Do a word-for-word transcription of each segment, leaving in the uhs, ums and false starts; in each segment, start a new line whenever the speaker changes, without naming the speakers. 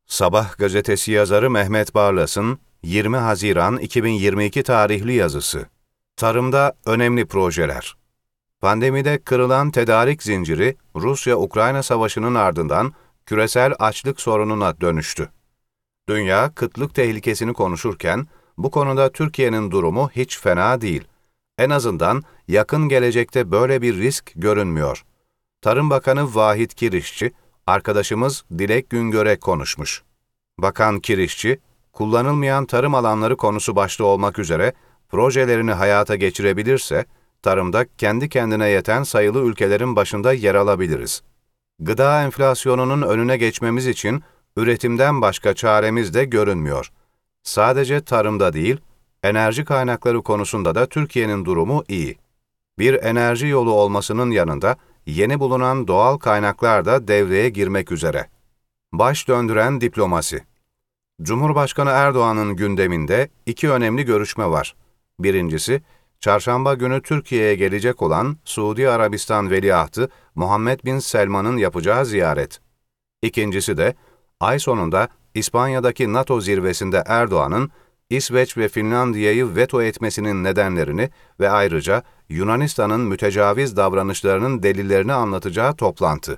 Sabah gazetesi yazarı Mehmet Barlas'ın yirmi Haziran iki bin yirmi iki tarihli yazısı. Tarımda önemli projeler. Pandemide kırılan tedarik zinciri Rusya-Ukrayna savaşının ardından küresel açlık sorununa dönüştü. Dünya kıtlık tehlikesini konuşurken bu konuda Türkiye'nin durumu hiç fena değil. En azından yakın gelecekte böyle bir risk görünmüyor. Tarım Bakanı Vahit Kirişçi, arkadaşımız Dilek Güngör'e konuşmuş. Bakan Kirişçi, kullanılmayan tarım alanları konusu başta olmak üzere projelerini hayata geçirebilirse, tarımda kendi kendine yeten sayılı ülkelerin başında yer alabiliriz. Gıda enflasyonunun önüne geçmemiz için üretimden başka çaremiz de görünmüyor. Sadece tarımda değil, enerji kaynakları konusunda da Türkiye'nin durumu iyi. Bir enerji yolu olmasının yanında yeni bulunan doğal kaynaklar da devreye girmek üzere. Baş döndüren diplomasi. Cumhurbaşkanı Erdoğan'ın gündeminde iki önemli görüşme var. Birincisi, çarşamba günü Türkiye'ye gelecek olan Suudi Arabistan Veliahtı Muhammed bin Selman'ın yapacağı ziyaret. İkincisi de, ay sonunda İspanya'daki NATO zirvesinde Erdoğan'ın İsveç ve Finlandiya'yı veto etmesinin nedenlerini ve ayrıca Yunanistan'ın mütecaviz davranışlarının delillerini anlatacağı toplantı.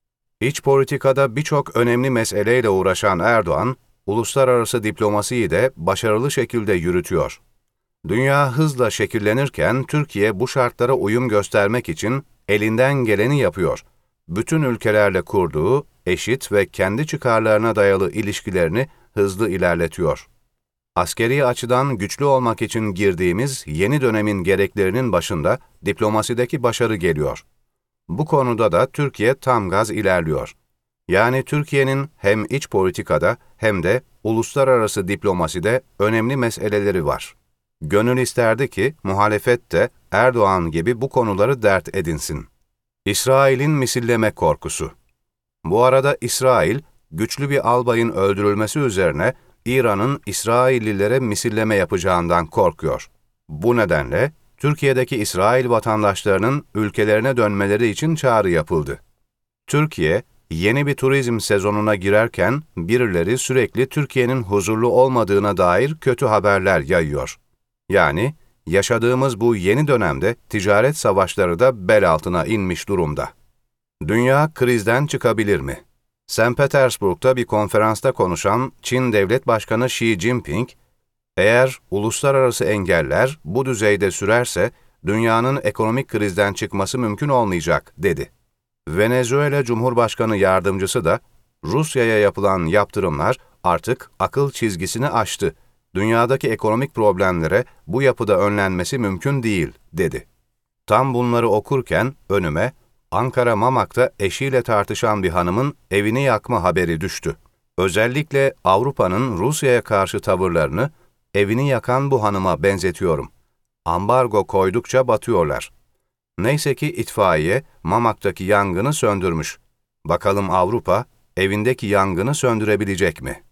İç politikada birçok önemli meseleyle uğraşan Erdoğan, uluslararası diplomasiyi de başarılı şekilde yürütüyor. Dünya hızla şekillenirken Türkiye bu şartlara uyum göstermek için elinden geleni yapıyor. Bütün ülkelerle kurduğu eşit ve kendi çıkarlarına dayalı ilişkilerini hızlı ilerletiyor. Askeri açıdan güçlü olmak için girdiğimiz yeni dönemin gereklerinin başında diplomasideki başarı geliyor. Bu konuda da Türkiye tam gaz ilerliyor. Yani Türkiye'nin hem iç politikada hem de uluslararası diplomaside önemli meseleleri var. Gönül isterdi ki muhalefet de Erdoğan gibi bu konuları dert edinsin. İsrail'in misilleme korkusu. Bu arada İsrail, güçlü bir albayın öldürülmesi üzerine İran'ın İsraillilere misilleme yapacağından korkuyor. Bu nedenle Türkiye'deki İsrail vatandaşlarının ülkelerine dönmeleri için çağrı yapıldı. Türkiye, yeni bir turizm sezonuna girerken birileri sürekli Türkiye'nin huzurlu olmadığına dair kötü haberler yayıyor. Yani yaşadığımız bu yeni dönemde ticaret savaşları da bel altına inmiş durumda. Dünya krizden çıkabilir mi? Sankt Petersburg'da bir konferansta konuşan Çin Devlet Başkanı Xi Jinping, eğer uluslararası engeller bu düzeyde sürerse dünyanın ekonomik krizden çıkması mümkün olmayacak, dedi. Venezuela Cumhurbaşkanı Yardımcısı da Rusya'ya yapılan yaptırımlar artık akıl çizgisini aştı. Dünyadaki ekonomik problemlere bu yapıda önlenmesi mümkün değil, dedi. Tam bunları okurken önüme Ankara Mamak'ta eşiyle tartışan bir hanımın evini yakma haberi düştü. Özellikle Avrupa'nın Rusya'ya karşı tavırlarını evini yakan bu hanıma benzetiyorum. Ambargo koydukça batıyorlar. Neyse ki itfaiye Mamak'taki yangını söndürmüş. Bakalım Avrupa evindeki yangını söndürebilecek mi?